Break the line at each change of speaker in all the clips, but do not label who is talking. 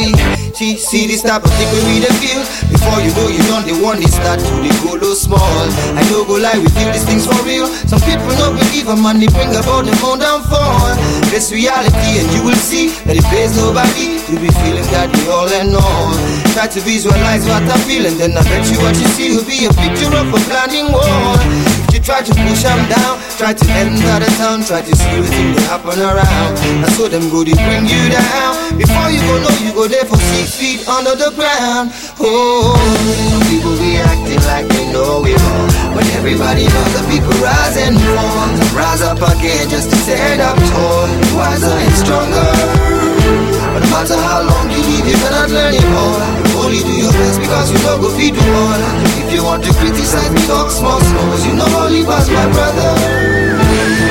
See this type of thing we the feel. Before you know you don't the one they start to the go low small. I don't go lie, we feel these things for real. Some people don't believe a man, they bring about them own downfall. This reality and you will see that it pays nobody to be feeling that we all and all. Try to visualize what I feel and then I bet you what you see will be a picture of a blinding wall. If you try to push them down, try to enter the town, try to see what things that happen around. I saw them go, they bring you down. Before you go know, you go there for 6 feet under the ground. Oh, some people be acting like they know it all, but everybody knows the people rise and fall. Rise up again just to stand up tall, wiser and stronger. But no matter how long you live, you cannot learn it all. Only do your best because you know go feed the all. If you want to criticize me, talk small, cause you know only pass my brother.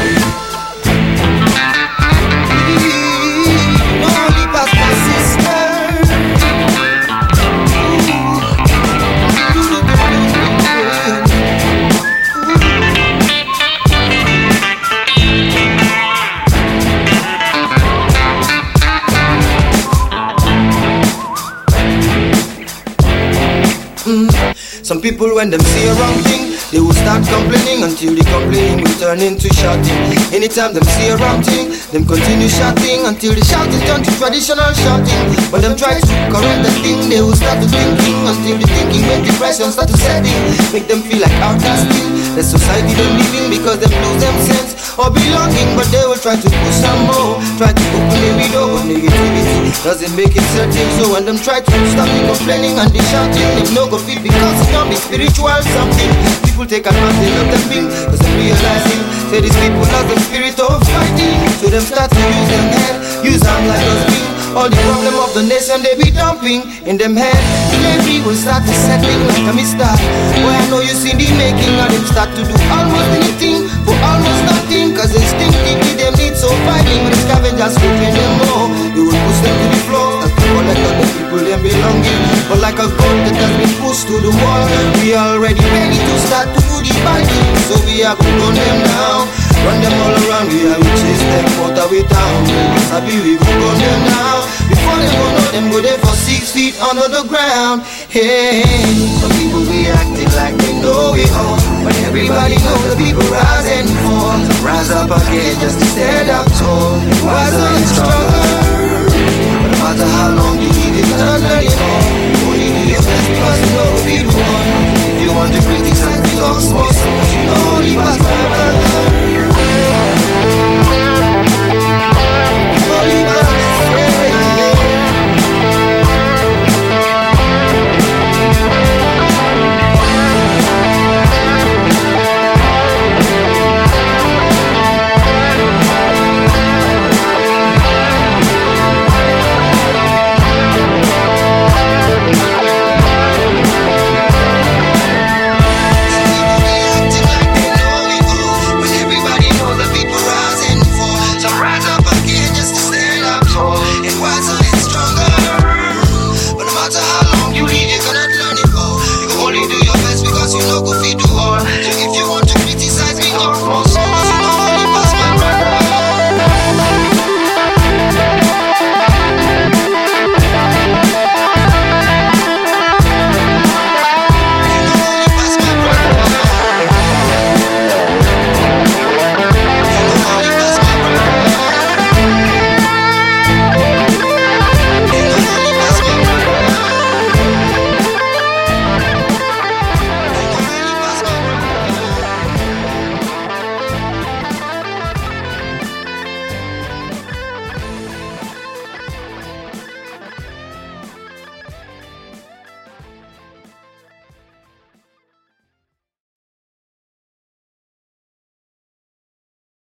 Some people when them see a wrong thing, they will start complaining until the complaining will turn into shouting. Anytime them see a wrong thing, them continue shouting until the shouting turn to traditional shouting. When them try to correct the thing, they will start to thinking until the thinking make depression start to set in. Make them feel like outcasting. The society don't live in because them lose them sense or belonging, but they will try to push some more, try to open the window with negativity. Doesn't make it certain, so when them try to stop the complaining and the shouting, them no go fit because it don't be spiritual something. People take advantage of them thing, cause they realizing, say these people have the spirit of fighting. So them start to use them head, use them like us being. All the problem of the nation they be dumping in them head. Slavery will start to settling like a mister. Boy, I know you see the making of them start to do almost anything for almost nothing. Cause instinctively them need so fighting. When the scavengers sweeping them more, you will push them to the floor. Start to collect other people them belonging. But like a goat that has been pushed to the wall, we already ready to start to do the fighting. So we are going to run them down, run them all around. We are chase them out of we town. Sabi we go run them down. Before they go know them go there for 6 feet under the ground. Hey, some people be acting like they know it all, but everybody knows the people rise and fall. Rise up again just to stand up tall, wiser and stronger. But no matter how long you live, you cannot learn it all. Only do your best because you know be the one. If you want to criticize me, talk small, you know only pass